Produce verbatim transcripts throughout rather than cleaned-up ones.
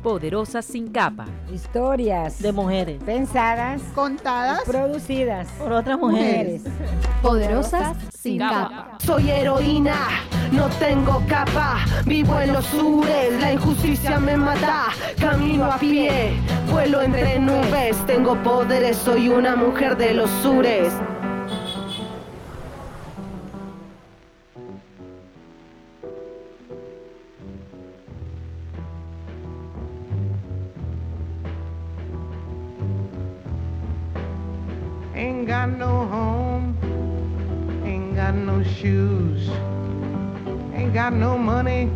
Poderosas sin capa. Historias de mujeres pensadas, contadas, producidas por otras mujeres. mujeres. Poderosas sin capa. Soy heroína, no tengo capa, vivo en los sures, la injusticia me mata, camino a pie, vuelo entre nubes, tengo poderes, soy una mujer de los sures. Ain't got no home, ain't got no shoes, ain't got no money,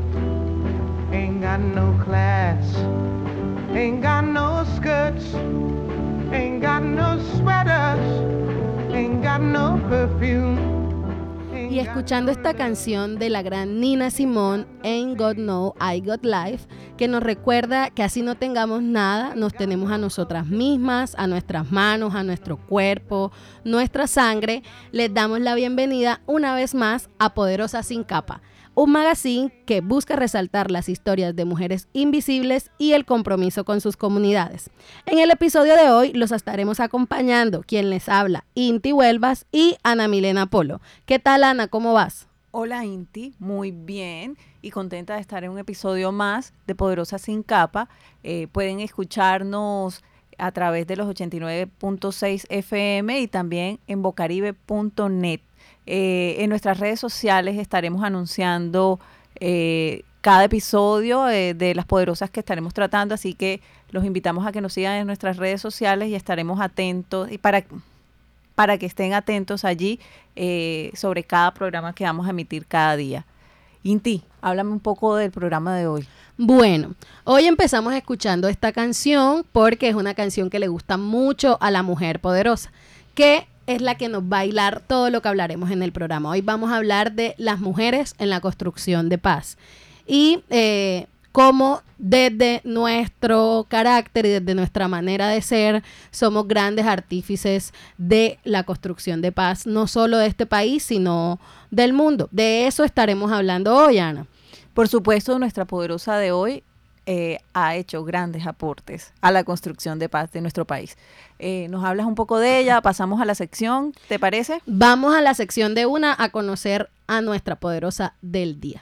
ain't got no class, ain't got no skirts, ain't got no sweaters, ain't got no perfume. Y escuchando esta canción de la gran Nina Simone, Ain't Got No, I Got Life, que nos recuerda que así no tengamos nada, nos tenemos a nosotras mismas, a nuestras manos, a nuestro cuerpo, nuestra sangre, les damos la bienvenida una vez más a Poderosas sin capa, un magazine que busca resaltar las historias de mujeres invisibles y el compromiso con sus comunidades. En el episodio de hoy los estaremos acompañando, quien les habla, Inti Huelvas y Ana Milena Polo. ¿Qué tal, Ana? ¿Cómo vas? Hola, Inti, muy bien y contenta de estar en un episodio más de Poderosas sin capa. Eh, pueden escucharnos a través de los ochenta y nueve punto seis F M y también en bocaribe punto net. Eh, en nuestras redes sociales estaremos anunciando eh, cada episodio eh, de las poderosas que estaremos tratando, así que los invitamos a que nos sigan en nuestras redes sociales y estaremos atentos y para, para que estén atentos allí eh, sobre cada programa que vamos a emitir cada día. Inti, háblame un poco del programa de hoy. Bueno, hoy empezamos escuchando esta canción porque es una canción que le gusta mucho a la mujer poderosa, que es la que nos va a hilar todo lo que hablaremos en el programa. Hoy vamos a hablar de las mujeres en la construcción de paz y eh, cómo desde nuestro carácter y desde nuestra manera de ser somos grandes artífices de la construcción de paz, no solo de este país, sino del mundo. De eso estaremos hablando hoy, Ana. Por supuesto, nuestra poderosa de hoy Eh, ha hecho grandes aportes a la construcción de paz de nuestro país. Eh, ¿Nos hablas un poco de ella? Pasamos a la sección, ¿te parece? Vamos a la sección de una a conocer a nuestra poderosa del día.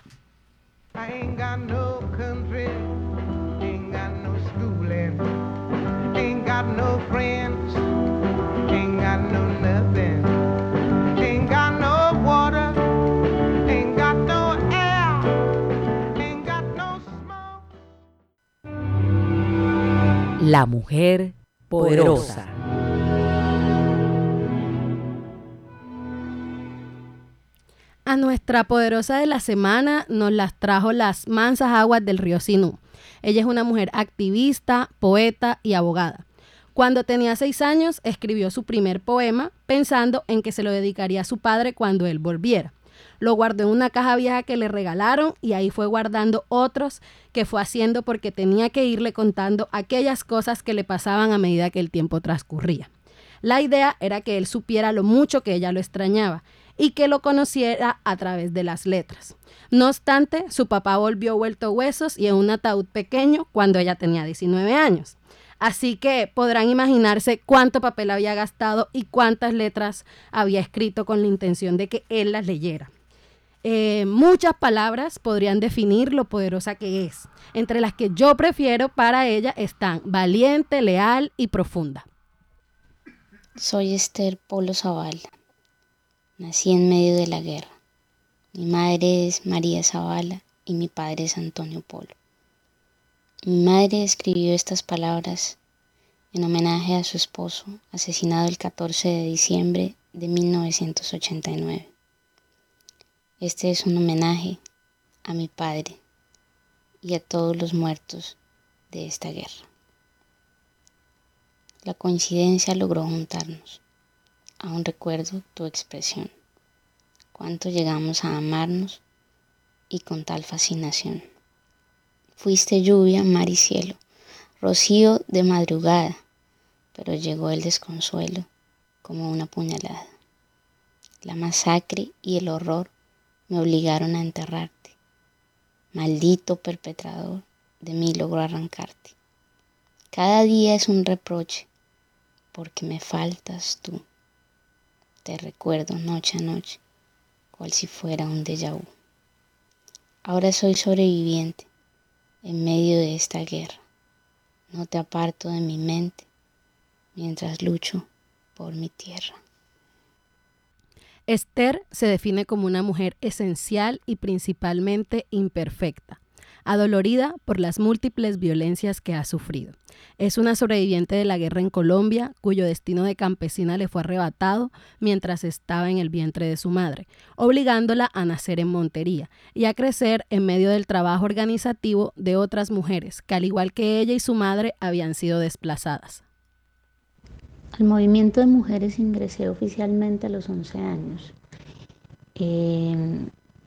I ain't got no country, ain't got no schooling, ain't got no friends, ain't got no nothing, ain't got no water, ain't got no air, ain't got no smoke. La mujer poderosa. A nuestra poderosa de la semana nos las trajo las mansas aguas del río Sinú. Ella es una mujer activista, poeta y abogada. Cuando tenía seis años escribió su primer poema pensando en que se lo dedicaría a su padre cuando él volviera. Lo guardó en una caja vieja que le regalaron y ahí fue guardando otros que fue haciendo porque tenía que irle contando aquellas cosas que le pasaban a medida que el tiempo transcurría. La idea era que él supiera lo mucho que ella lo extrañaba y que lo conociera a través de las letras. No obstante, su papá volvió vuelto huesos y en un ataúd pequeño cuando ella tenía diecinueve años. Así que podrán imaginarse cuánto papel había gastado y cuántas letras había escrito con la intención de que él las leyera. Eh, muchas palabras podrían definir lo poderosa que es. Entre las que yo prefiero para ella están valiente, leal y profunda. Soy Esther Polo Zavala. Nací en medio de la guerra. Mi madre es María Zavala y mi padre es Antonio Polo. Mi madre escribió estas palabras en homenaje a su esposo, asesinado el catorce de diciembre de mil novecientos ochenta y nueve. Este es un homenaje a mi padre y a todos los muertos de esta guerra. La coincidencia logró juntarnos. Aún recuerdo tu expresión. Cuánto llegamos a amarnos y con tal fascinación. Fuiste lluvia, mar y cielo, rocío de madrugada, pero llegó el desconsuelo como una puñalada. La masacre y el horror me obligaron a enterrarte. Maldito perpetrador, de mí logró arrancarte. Cada día es un reproche, porque me faltas tú. Te recuerdo noche a noche, cual si fuera un déjà vu. Ahora soy sobreviviente en medio de esta guerra. No te aparto de mi mente mientras lucho por mi tierra. Esther se define como una mujer esencial y principalmente imperfecta, adolorida por las múltiples violencias que ha sufrido. Es una sobreviviente de la guerra en Colombia, cuyo destino de campesina le fue arrebatado mientras estaba en el vientre de su madre, obligándola a nacer en Montería y a crecer en medio del trabajo organizativo de otras mujeres, que al igual que ella y su madre habían sido desplazadas. Al movimiento de mujeres ingresé oficialmente a los once años. Eh,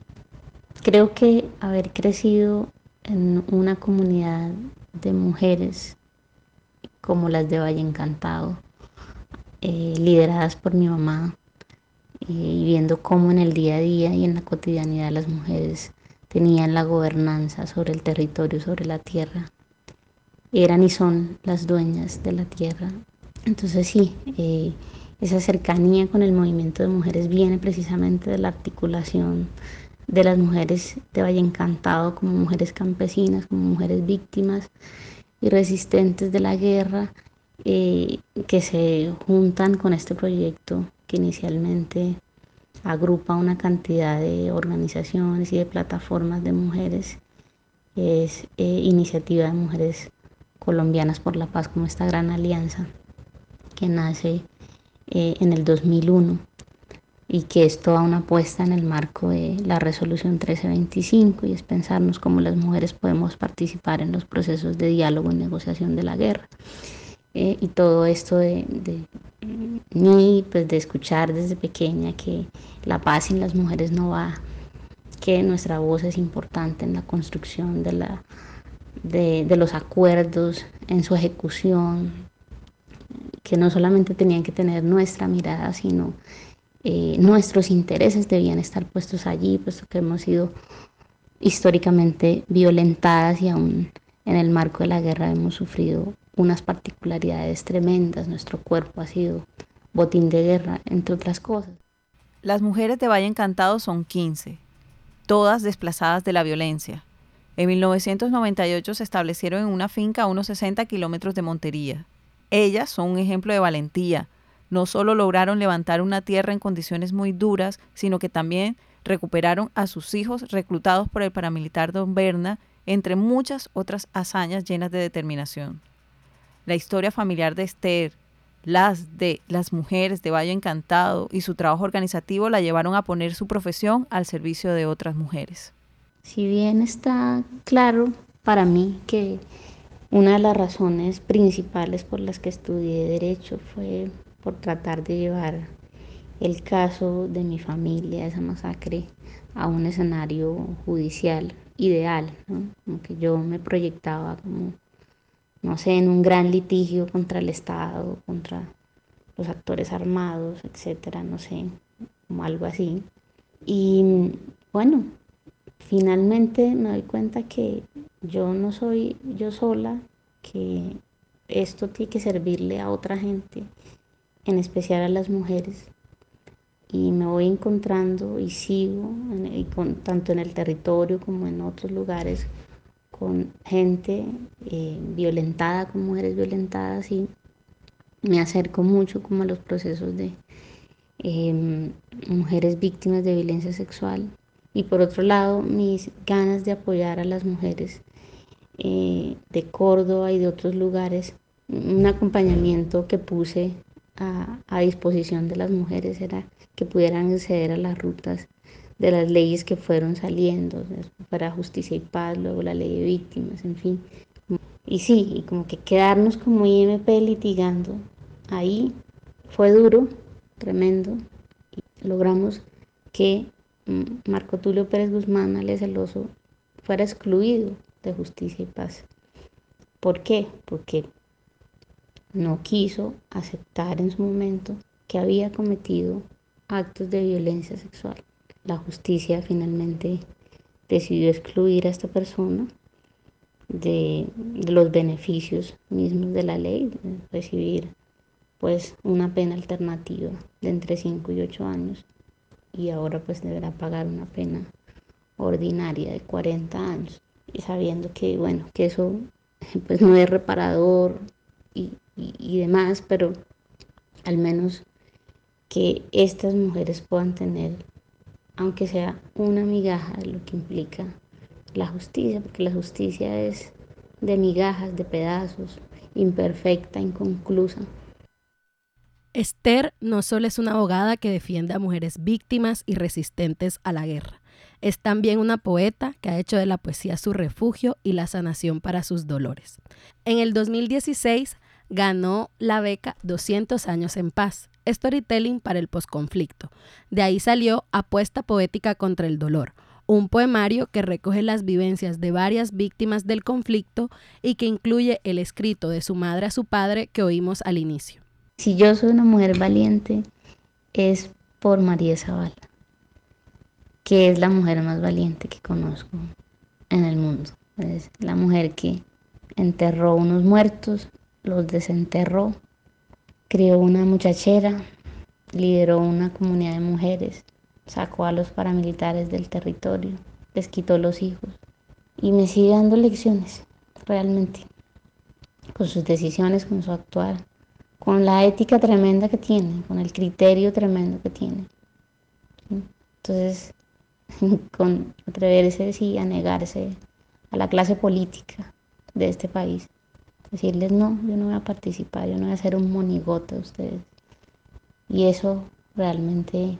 creo que haber crecido en una comunidad de mujeres como las de Valle Encantado, eh, lideradas por mi mamá, eh, y viendo cómo en el día a día y en la cotidianidad las mujeres tenían la gobernanza sobre el territorio, sobre la tierra, eran y son las dueñas de la tierra. Entonces sí, eh, esa cercanía con el movimiento de mujeres viene precisamente de la articulación de las mujeres de Valle Encantado como mujeres campesinas, como mujeres víctimas y resistentes de la guerra, eh, que se juntan con este proyecto que inicialmente agrupa una cantidad de organizaciones y de plataformas de mujeres. Es eh, Iniciativa de Mujeres Colombianas por la Paz, como esta gran alianza que nace eh, en el dos mil uno y que es toda una apuesta en el marco de la resolución trece veinticinco, y es pensarnos cómo las mujeres podemos participar en los procesos de diálogo y negociación de la guerra. Eh, y todo esto de, de mí, pues de escuchar desde pequeña que la paz sin las mujeres no va, que nuestra voz es importante en la construcción de, la, de, de los acuerdos, en su ejecución, que no solamente tenían que tener nuestra mirada, sino eh, nuestros intereses debían estar puestos allí, puesto que hemos sido históricamente violentadas y aún en el marco de la guerra hemos sufrido unas particularidades tremendas. Nuestro cuerpo ha sido botín de guerra, entre otras cosas. Las mujeres de Valle Encantado son quince, todas desplazadas de la violencia. En mil novecientos noventa y ocho se establecieron en una finca a unos sesenta kilómetros de Montería. Ellas son un ejemplo de valentía. No solo lograron levantar una tierra en condiciones muy duras, sino que también recuperaron a sus hijos reclutados por el paramilitar Don Berna, entre muchas otras hazañas llenas de determinación. La historia familiar de Esther, las de las mujeres de Valle Encantado y su trabajo organizativo la llevaron a poner su profesión al servicio de otras mujeres. Si bien está claro para mí que una de las razones principales por las que estudié Derecho fue por tratar de llevar el caso de mi familia, esa masacre, a un escenario judicial ideal, ¿no? Como que yo me proyectaba como, no sé, en un gran litigio contra el Estado, contra los actores armados, etcétera, no sé, como algo así. Y bueno, finalmente me doy cuenta que yo no soy yo sola, que esto tiene que servirle a otra gente, en especial a las mujeres. Y me voy encontrando y sigo, y con, tanto en el territorio como en otros lugares, con gente eh, violentada, con mujeres violentadas, y me acerco mucho como a los procesos de eh, mujeres víctimas de violencia sexual. Y por otro lado, mis ganas de apoyar a las mujeres eh, de Córdoba y de otros lugares, un acompañamiento que puse a, a disposición de las mujeres era que pudieran acceder a las rutas de las leyes que fueron saliendo, para Justicia y Paz, luego la ley de víctimas, en fin. Y sí, y como que quedarnos como I M P litigando ahí fue duro, tremendo. Y logramos que Marco Tulio Pérez Guzmán, alias El Oso, fuera excluido de Justicia y Paz. ¿Por qué? Porque no quiso aceptar en su momento que había cometido actos de violencia sexual. La justicia finalmente decidió excluir a esta persona, de, de los beneficios mismos de la ley, de recibir pues una pena alternativa de entre cinco y ocho años, y ahora pues deberá pagar una pena ordinaria de cuarenta años, y sabiendo que bueno, que eso pues no es reparador y, y, y demás, pero al menos que estas mujeres puedan tener, aunque sea una migaja de lo que implica la justicia, porque la justicia es de migajas, de pedazos, imperfecta, inconclusa. Esther no solo es una abogada que defiende a mujeres víctimas y resistentes a la guerra, es también una poeta que ha hecho de la poesía su refugio y la sanación para sus dolores. En el dos mil dieciséis ganó la beca doscientos años en paz, Storytelling para el posconflicto. De ahí salió Apuesta poética contra el dolor, un poemario que recoge las vivencias de varias víctimas del conflicto y que incluye el escrito de su madre a su padre que oímos al inicio. Si yo soy una mujer valiente, es por María Zavala, que es la mujer más valiente que conozco en el mundo. Es la mujer que enterró unos muertos, los desenterró, crió una muchachera, lideró una comunidad de mujeres, sacó a los paramilitares del territorio, les quitó los hijos y me sigue dando lecciones, realmente, con sus decisiones, con su actuar, con la ética tremenda que tiene, con el criterio tremendo que tiene. Entonces, con atreverse sí, a negarse a la clase política de este país, decirles no, yo no voy a participar, yo no voy a ser un monigote de ustedes. Y eso realmente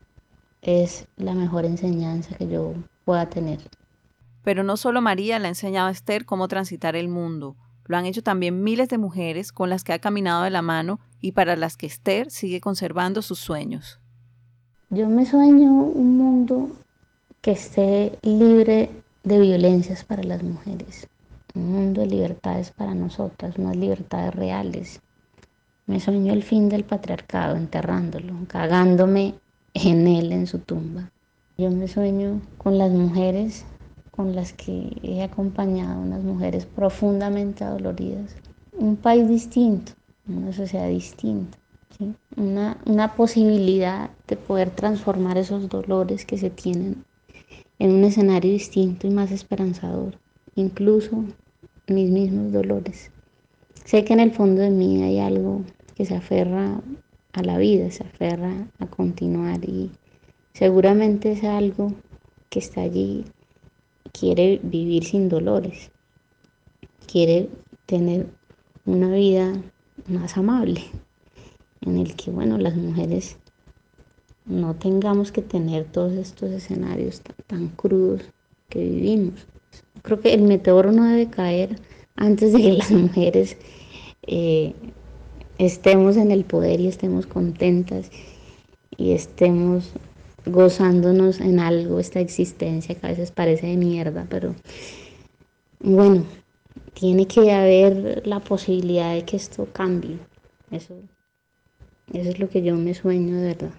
es la mejor enseñanza que yo pueda tener. Pero no solo María le ha enseñado a Esther cómo transitar el mundo. Lo han hecho también miles de mujeres con las que ha caminado de la mano y para las que Esther sigue conservando sus sueños. Yo me sueño un mundo que esté libre de violencias para las mujeres, un mundo de libertades para nosotras, unas libertades reales. Me sueño el fin del patriarcado, enterrándolo, cagándome en él, en su tumba. Yo me sueño con las mujeres con las que he acompañado, unas mujeres profundamente adoloridas, un país distinto, una sociedad distinta, ¿sí? Una, una posibilidad de poder transformar esos dolores que se tienen en un escenario distinto y más esperanzador, incluso mis mismos dolores. Sé que en el fondo de mí hay algo que se aferra a la vida, se aferra a continuar, y seguramente es algo que está allí, quiere vivir sin dolores, quiere tener una vida más amable, en el que, bueno, las mujeres no tengamos que tener todos estos escenarios tan, tan crudos que vivimos. Creo que el meteoro no debe caer antes de que las mujeres eh, estemos en el poder y estemos contentas y estemos gozándonos en algo, esta existencia que a veces parece de mierda, pero bueno, tiene que haber la posibilidad de que esto cambie. Eso, eso es lo que yo me sueño de verdad.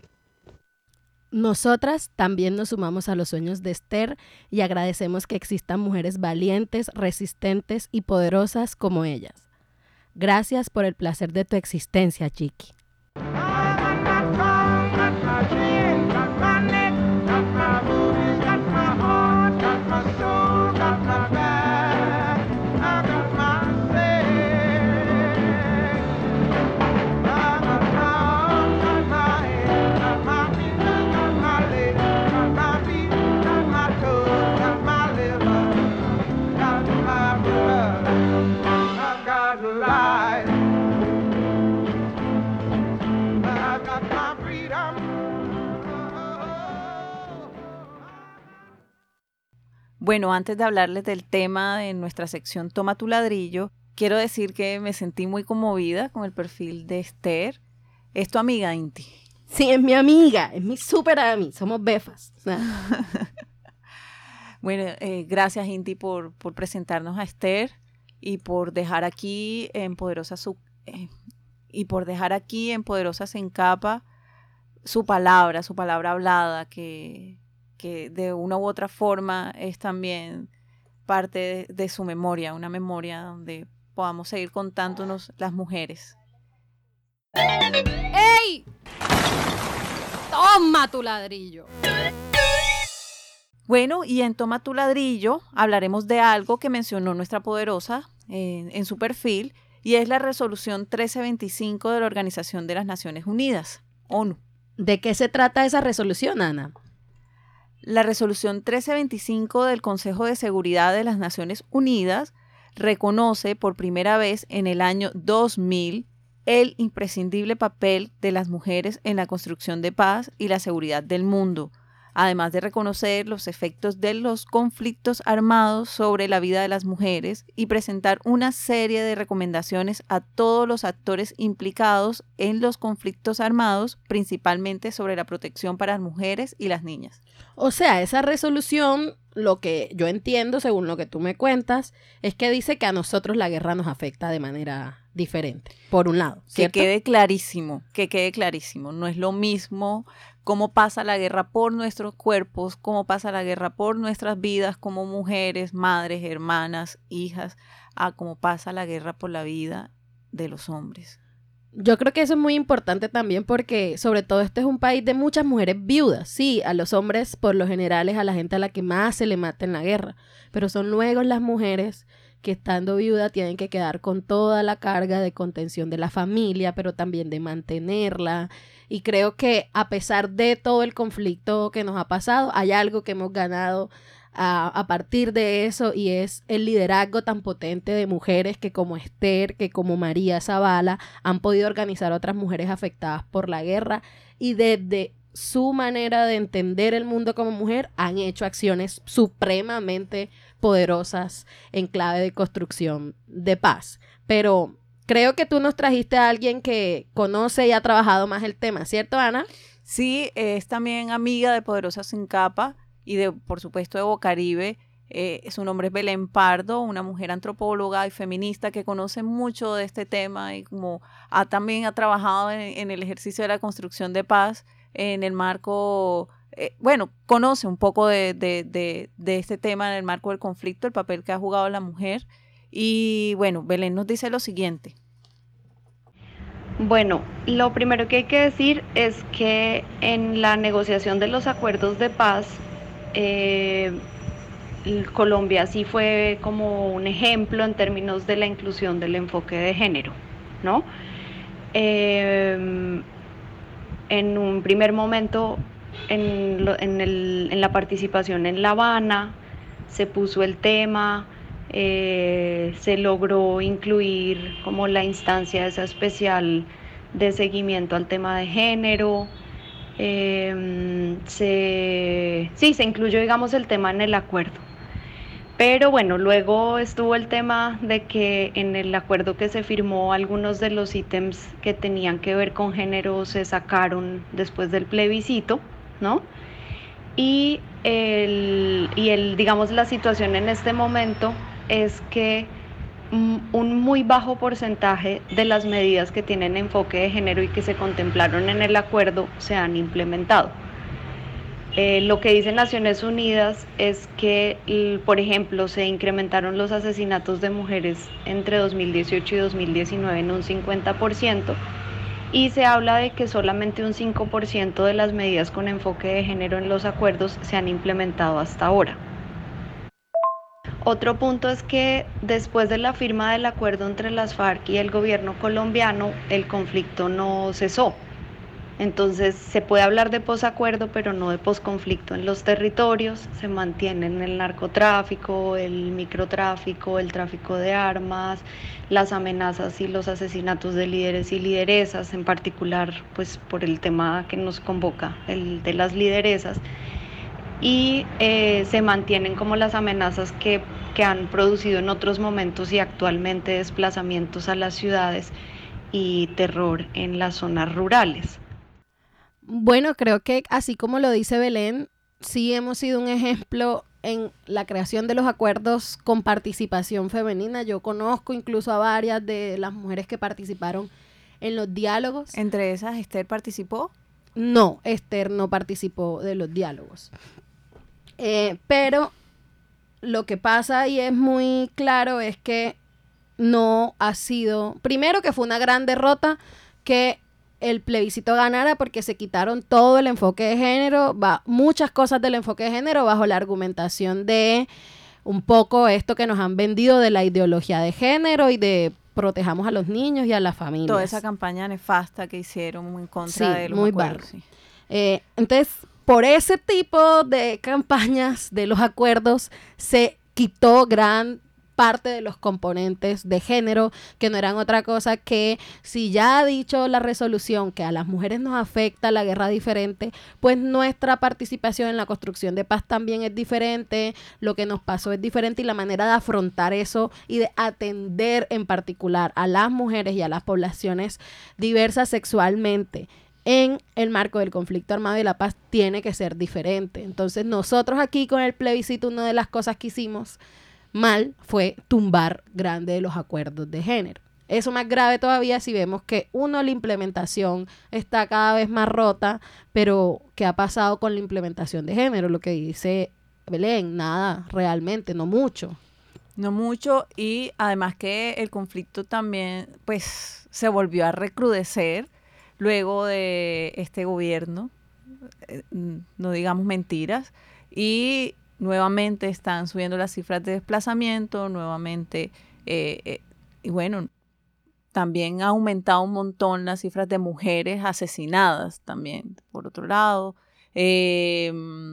Nosotras también nos sumamos a los sueños de Esther y agradecemos que existan mujeres valientes, resistentes y poderosas como ellas. Gracias por el placer de tu existencia, Chiqui. Bueno, antes de hablarles del tema de nuestra sección Toma tu ladrillo, quiero decir que me sentí muy conmovida con el perfil de Esther. ¿Es tu amiga, Inti? Sí, es mi amiga, es mi súper amiga, somos befas. Bueno, eh, gracias, Inti, por, por presentarnos a Esther y por dejar aquí en Poderosa su, eh, y por dejar aquí en Poderosas en Capa su palabra, su palabra hablada, que, que de una u otra forma es también parte de, de su memoria, una memoria donde podamos seguir contándonos las mujeres. ¡Ey! ¡Toma tu ladrillo! Bueno, y en Toma tu ladrillo hablaremos de algo que mencionó nuestra poderosa eh, en su perfil, y es la resolución trece veinticinco de la Organización de las Naciones Unidas, ONU. ¿De qué se trata esa resolución, Ana? La resolución trece veinticinco del Consejo de Seguridad de las Naciones Unidas reconoce por primera vez en el año dos mil el imprescindible papel de las mujeres en la construcción de paz y la seguridad del mundo, además de reconocer los efectos de los conflictos armados sobre la vida de las mujeres y presentar una serie de recomendaciones a todos los actores implicados en los conflictos armados, principalmente sobre la protección para las mujeres y las niñas. O sea, esa resolución, lo que yo entiendo, según lo que tú me cuentas, es que dice que a nosotros la guerra nos afecta de manera diferente, por un lado, ¿cierto? Que quede clarísimo, que quede clarísimo. No es lo mismo cómo pasa la guerra por nuestros cuerpos, cómo pasa la guerra por nuestras vidas como mujeres, madres, hermanas, hijas, a cómo pasa la guerra por la vida de los hombres. Yo creo que eso es muy importante también porque, sobre todo, este es un país de muchas mujeres viudas. Sí, a los hombres, por lo general, es a la gente a la que más se le mata en la guerra, pero son luego las mujeres que, estando viuda, tienen que quedar con toda la carga de contención de la familia, pero también de mantenerla. Y creo que, a pesar de todo el conflicto que nos ha pasado, hay algo que hemos ganado A, a partir de eso, y es el liderazgo tan potente de mujeres que como Esther, que como María Zavala han podido organizar a otras mujeres afectadas por la guerra, y desde su manera de entender el mundo como mujer han hecho acciones supremamente poderosas en clave de construcción de paz. Pero creo que tú nos trajiste a alguien que conoce y ha trabajado más el tema, ¿cierto, Ana? Sí, es también amiga de Poderosa Sin Capa y de, por supuesto, de Bocaribe. Eh, su nombre es Belén Pardo, una mujer antropóloga y feminista que conoce mucho de este tema y como ha, también ha trabajado en, en el ejercicio de la construcción de paz en el marco, eh, bueno, conoce un poco de, de, de, de este tema en el marco del conflicto, el papel que ha jugado la mujer. Y bueno, Belén nos dice lo siguiente. Bueno, lo primero que hay que decir es que en la negociación de los acuerdos de paz, eh, Colombia sí fue como un ejemplo en términos de la inclusión del enfoque de género, ¿no? Eh, en un primer momento, en, lo, en, el, en la participación en La Habana, se puso el tema, eh, se logró incluir como la instancia esa especial de seguimiento al tema de género. Eh, se, sí, se incluyó, digamos, el tema en el acuerdo. Pero bueno, luego estuvo el tema de que en el acuerdo que se firmó, algunos de los ítems que tenían que ver con género se sacaron después del plebiscito, ¿no? Y, el, y el, digamos, la situación en este momento es que un muy bajo porcentaje de las medidas que tienen enfoque de género y que se contemplaron en el acuerdo se han implementado. Eh, lo que dice Naciones Unidas es que, por ejemplo, se incrementaron los asesinatos de mujeres entre dos mil dieciocho y dos mil diecinueve en un cincuenta por ciento, y se habla de que solamente un cinco por ciento de las medidas con enfoque de género en los acuerdos se han implementado hasta ahora. Otro punto es que después de la firma del acuerdo entre las FARC y el gobierno colombiano, el conflicto no cesó. Entonces se puede hablar de posacuerdo, pero no de posconflicto en los territorios. Se mantienen el narcotráfico, el microtráfico, el tráfico de armas, las amenazas y los asesinatos de líderes y lideresas, en particular pues por el tema que nos convoca, el de las lideresas. Y eh, se mantienen como las amenazas que, que han producido en otros momentos y actualmente desplazamientos a las ciudades y terror en las zonas rurales. Bueno, creo que así como lo dice Belén, sí hemos sido un ejemplo en la creación de los acuerdos con participación femenina. Yo conozco incluso a varias de las mujeres que participaron en los diálogos. ¿Entre esas Esther participó? No, Esther no participó de los diálogos. Eh, pero lo que pasa y es muy claro es que no ha sido, primero que fue una gran derrota que el plebiscito ganara porque se quitaron todo el enfoque de género, va, muchas cosas del enfoque de género bajo la argumentación de un poco esto que nos han vendido de la ideología de género y de protejamos a los niños y a las familias. Toda esa campaña nefasta que hicieron en contra Sí, de los muy acuerdos. barro. Sí. Eh, entonces, por ese tipo de campañas de los acuerdos se quitó gran parte de los componentes de género, que no eran otra cosa que si ya ha dicho la resolución que a las mujeres nos afecta la guerra diferente, pues nuestra participación en la construcción de paz también es diferente, lo que nos pasó es diferente y la manera de afrontar eso y de atender en particular a las mujeres y a las poblaciones diversas sexualmente en el marco del conflicto armado y la paz tiene que ser diferente. Entonces nosotros aquí con el plebiscito, una de las cosas que hicimos mal fue tumbar grande de los acuerdos de género. Eso más grave todavía si vemos que uno, la implementación está cada vez más rota, pero ¿qué ha pasado con la implementación de género? Lo que dice Belén, nada, realmente, no mucho. No mucho, y además que el conflicto también pues se volvió a recrudecer luego de este gobierno, eh, no digamos mentiras, y nuevamente están subiendo las cifras de desplazamiento, nuevamente, eh, eh, y bueno, también ha aumentado un montón las cifras de mujeres asesinadas también, por otro lado. Eh,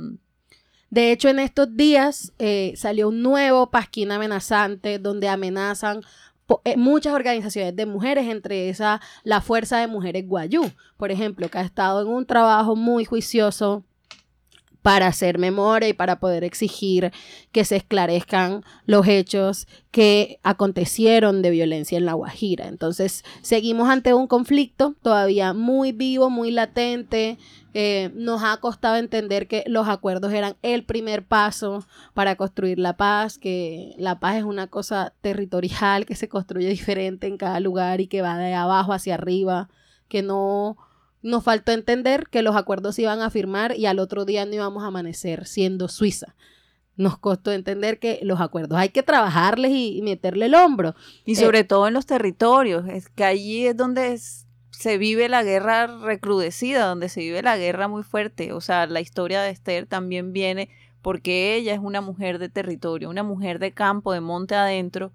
de hecho, en estos días eh, salió un nuevo pasquín amenazante donde amenazan po- eh, muchas organizaciones de mujeres, entre esas la Fuerza de Mujeres Guayú, por ejemplo, que ha estado en un trabajo muy juicioso para hacer memoria y para poder exigir que se esclarezcan los hechos que acontecieron de violencia en La Guajira. Entonces, seguimos ante un conflicto todavía muy vivo, muy latente. Eh, nos ha costado entender que los acuerdos eran el primer paso para construir la paz, que la paz es una cosa territorial que se construye diferente en cada lugar y que va de abajo hacia arriba, que no... Nos faltó entender que los acuerdos se iban a firmar y al otro día no íbamos a amanecer siendo Suiza. Nos costó entender que los acuerdos hay que trabajarles y, y meterle el hombro. y sobre Eh, todo en los territorios, es que allí es donde es- se vive la guerra recrudecida, donde se vive la guerra muy fuerte. O sea, la historia de Esther también viene porque ella es una mujer de territorio, una mujer de campo, de monte adentro,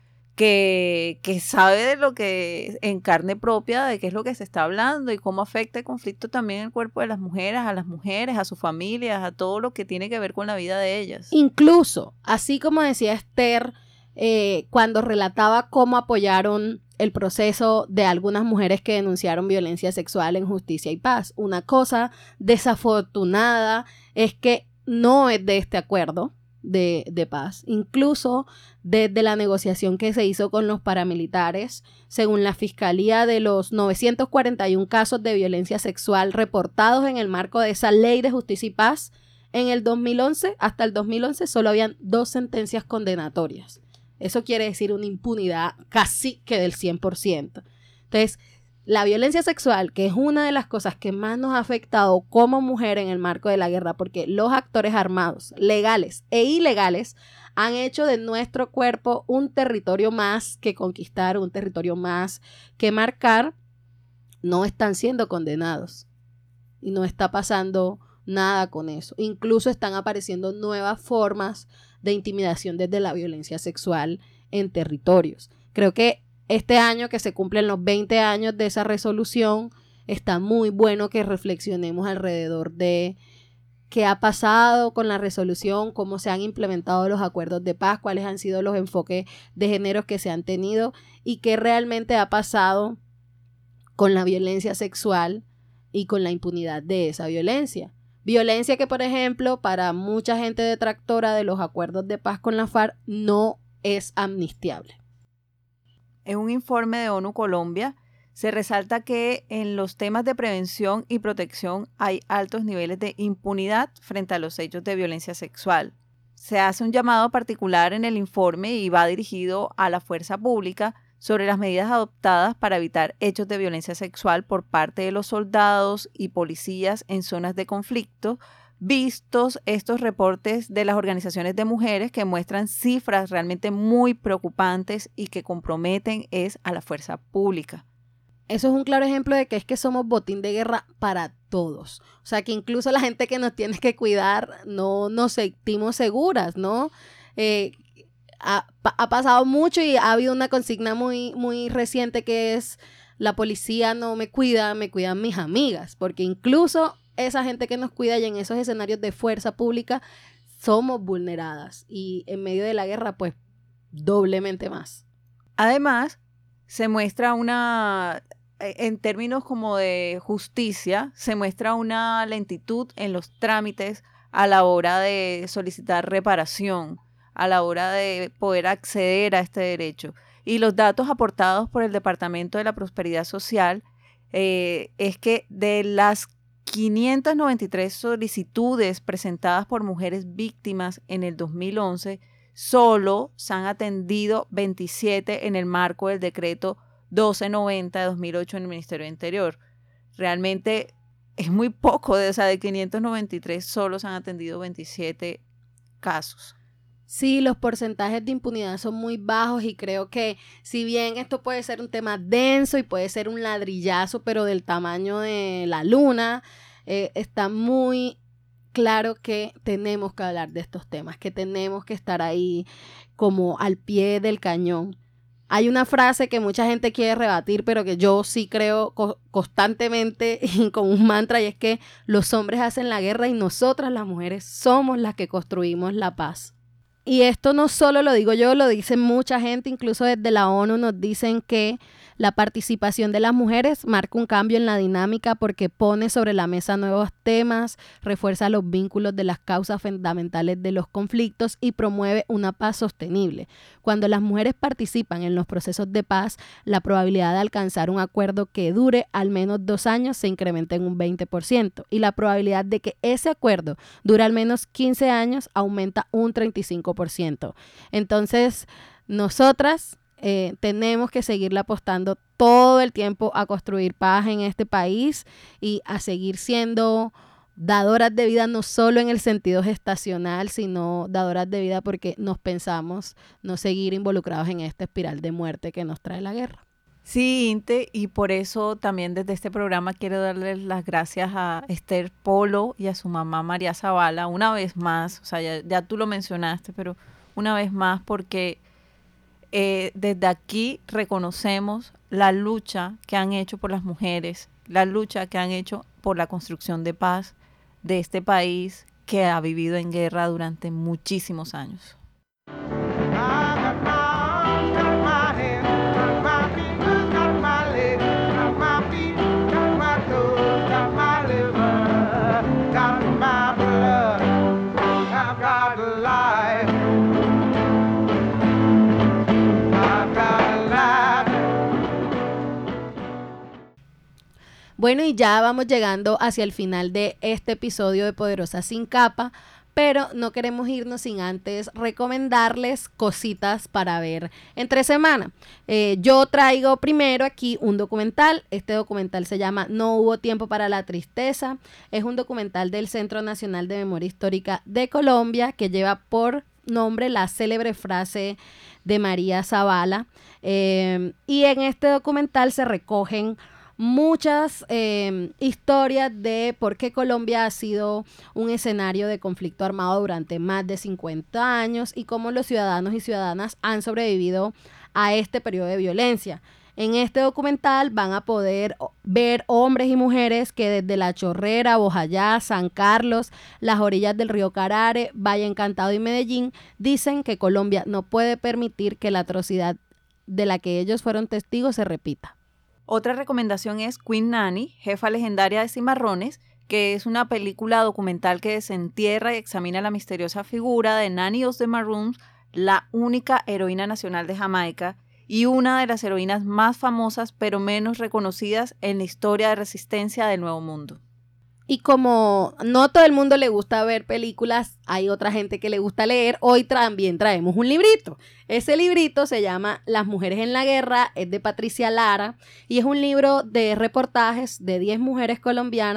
que, que sabe de lo que en carne propia, de qué es lo que se está hablando y cómo afecta el conflicto también el cuerpo de las mujeres, a las mujeres, a sus familias, a todo lo que tiene que ver con la vida de ellas. Incluso, así como decía Esther, eh, cuando relataba cómo apoyaron el proceso de algunas mujeres que denunciaron violencia sexual en Justicia y Paz. Una cosa desafortunada es que no es de este acuerdo de, de paz. Incluso desde la negociación que se hizo con los paramilitares, según la Fiscalía, de los novecientos cuarenta y uno casos de violencia sexual reportados en el marco de esa ley de Justicia y Paz, en el dos mil once, hasta el dos mil once, solo habían dos sentencias condenatorias. Eso quiere decir una impunidad casi que del cien por ciento. Entonces, la violencia sexual, que es una de las cosas que más nos ha afectado como mujer en el marco de la guerra, porque los actores armados, legales e ilegales, han hecho de nuestro cuerpo un territorio más que conquistar, un territorio más que marcar, no están siendo condenados. Y no está pasando nada con eso. Incluso están apareciendo nuevas formas de intimidación desde la violencia sexual en territorios. Creo que este año que se cumplen los veinte años de esa resolución, está muy bueno que reflexionemos alrededor de qué ha pasado con la resolución, cómo se han implementado los acuerdos de paz, cuáles han sido los enfoques de género que se han tenido y qué realmente ha pasado con la violencia sexual y con la impunidad de esa violencia. Violencia que, por ejemplo, para mucha gente detractora de los acuerdos de paz con la FARC no es amnistiable. En un informe de ONU Colombia se resalta que en los temas de prevención y protección hay altos niveles de impunidad frente a los hechos de violencia sexual. Se hace un llamado particular en el informe y va dirigido a la fuerza pública sobre las medidas adoptadas para evitar hechos de violencia sexual por parte de los soldados y policías en zonas de conflicto vistos estos reportes de las organizaciones de mujeres que muestran cifras realmente muy preocupantes y que comprometen es a la fuerza pública. Eso es un claro ejemplo de que es que somos botín de guerra para todos. O sea, que incluso la gente que nos tiene que cuidar no nos sentimos seguras, ¿no? Eh, ha, ha pasado mucho y ha habido una consigna muy, muy reciente que es: la policía no me cuida, me cuidan mis amigas, porque incluso esa gente que nos cuida y en esos escenarios de fuerza pública somos vulneradas y en medio de la guerra pues doblemente más. Además, se muestra una, en términos como de justicia, se muestra una lentitud en los trámites a la hora de solicitar reparación, a la hora de poder acceder a este derecho. Y los datos aportados por el Departamento de la Prosperidad Social eh, es que de las quinientas noventa y tres solicitudes presentadas por mujeres víctimas en el dos mil once, solo se han atendido veintisiete en el marco del decreto doce noventa de dos mil ocho en el Ministerio del Interior. Realmente es muy poco, de, o sea, de quinientas noventa y tres solo se han atendido veintisiete casos. Sí, los porcentajes de impunidad son muy bajos y creo que si bien esto puede ser un tema denso y puede ser un ladrillazo, pero del tamaño de la luna, eh, está muy claro que tenemos que hablar de estos temas, que tenemos que estar ahí como al pie del cañón. Hay una frase que mucha gente quiere rebatir, pero que yo sí creo co- constantemente y con un mantra, y es que los hombres hacen la guerra y nosotras las mujeres somos las que construimos la paz. Y esto no solo lo digo yo, lo dicen mucha gente, incluso desde la ONU nos dicen que la participación de las mujeres marca un cambio en la dinámica porque pone sobre la mesa nuevos temas, refuerza los vínculos de las causas fundamentales de los conflictos y promueve una paz sostenible. Cuando las mujeres participan en los procesos de paz, la probabilidad de alcanzar un acuerdo que dure al menos dos años se incrementa en un veinte por ciento y la probabilidad de que ese acuerdo dure al menos quince años aumenta un treinta y cinco por ciento. Entonces, nosotras eh, tenemos que seguirle apostando todo el tiempo a construir paz en este país y a seguir siendo dadoras de vida, no solo en el sentido gestacional, sino dadoras de vida porque nos pensamos no seguir involucrados en esta espiral de muerte que nos trae la guerra. Sí, Inte, y por eso también desde este programa quiero darles las gracias a Esther Polo y a su mamá María Zavala una vez más, o sea, ya, ya tú lo mencionaste, pero una vez más porque eh, desde aquí reconocemos la lucha que han hecho por las mujeres, la lucha que han hecho por la construcción de paz de este país que ha vivido en guerra durante muchísimos años. Bueno, y ya vamos llegando hacia el final de este episodio de Poderosa Sin Capa, pero no queremos irnos sin antes recomendarles cositas para ver entre semana. Eh, yo traigo primero aquí un documental. Este documental se llama No hubo tiempo para la tristeza. Es un documental del Centro Nacional de Memoria Histórica de Colombia que lleva por nombre la célebre frase de María Zavala. Eh, y en este documental se recogen muchas eh, historias de por qué Colombia ha sido un escenario de conflicto armado durante más de cincuenta años y cómo los ciudadanos y ciudadanas han sobrevivido a este periodo de violencia. En este documental van a poder ver hombres y mujeres que desde La Chorrera, Bojayá, San Carlos, las orillas del río Carare, Valle Encantado y Medellín dicen que Colombia no puede permitir que la atrocidad de la que ellos fueron testigos se repita. Otra recomendación es Queen Nanny, jefa legendaria de Cimarrones, que es una película documental que desentierra y examina la misteriosa figura de Nanny of the Maroons, la única heroína nacional de Jamaica y una de las heroínas más famosas pero menos reconocidas en la historia de resistencia del Nuevo Mundo. Y como no todo el mundo le gusta ver películas, hay otra gente que le gusta leer, hoy también traemos un librito. Ese librito se llama Las mujeres en la guerra, es de Patricia Lara y es un libro de reportajes de diez mujeres colombianas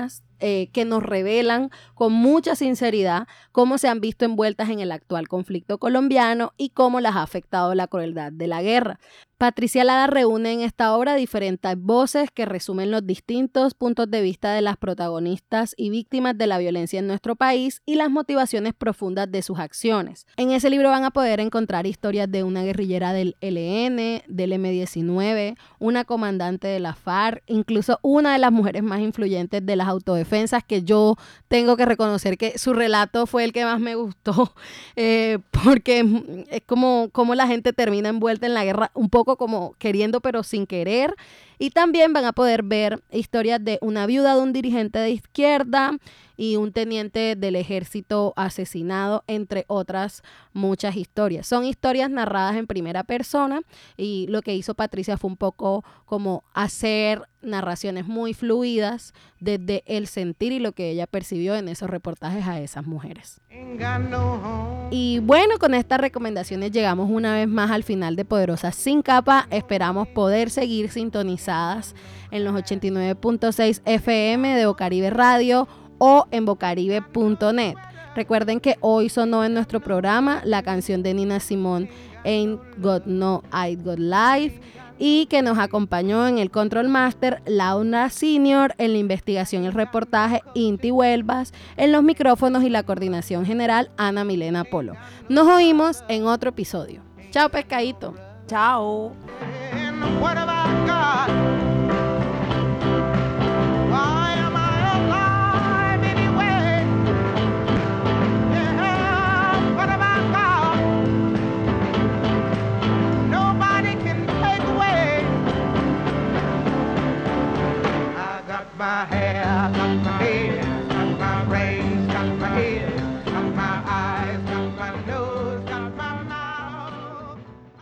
eh, que nos revelan con mucha sinceridad cómo se han visto envueltas en el actual conflicto colombiano y cómo las ha afectado la crueldad de la guerra. Patricia Lara reúne en esta obra diferentes voces que resumen los distintos puntos de vista de las protagonistas y víctimas de la violencia en nuestro país y las motivaciones profundas de sus acciones. En ese libro van a poder encontrar historias de una guerrillera del L N, del eme diecinueve, una comandante de la FARC, incluso una de las mujeres más influyentes de las autodefensas, que yo tengo que reconocer que su relato fue el que más me gustó, eh, porque es como, como la gente termina envuelta en la guerra un poco como queriendo pero sin querer. Y también van a poder ver historias de una viuda de un dirigente de izquierda y un teniente del ejército asesinado, entre otras muchas historias. Son historias narradas en primera persona y lo que hizo Patricia fue un poco como hacer narraciones muy fluidas desde el sentir y lo que ella percibió en esos reportajes a esas mujeres. Y bueno, con estas recomendaciones llegamos una vez más al final de Poderosas Sin Capa. Esperamos poder seguir sintonizadas en los ochenta y nueve punto seis F M de Bocaribe Radio o en bocaribe punto net. Recuerden que hoy sonó en nuestro programa la canción de Nina Simone, Ain't Got No I'd Got Life, y que nos acompañó en el Control Master Laura Senior, en la investigación y el reportaje Inti Huelvas, en los micrófonos y la coordinación general Ana Milena Polo. Nos oímos en otro episodio. Chao, pescadito. Chao. My hair, got my head, got my brains, got my head, got my eyes, got my nose, got my mouth.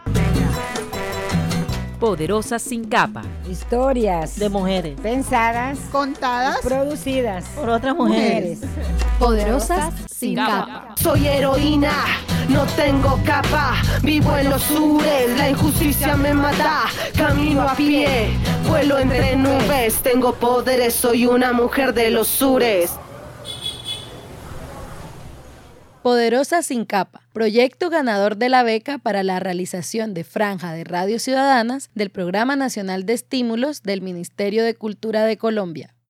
Poderosas Sin Capa. Historias de mujeres pensadas, contadas, producidas por otras mujeres. Poderosas Sin Capa. Soy heroína, no tengo capa, vivo en los sures, la injusticia me mata, camino a pie, vuelo entre nubes, tengo poderes, soy una mujer de los sures. Poderosas Sin Capa, proyecto ganador de la beca para la realización de Franja de Radio Ciudadanas del Programa Nacional de Estímulos del Ministerio de Cultura de Colombia.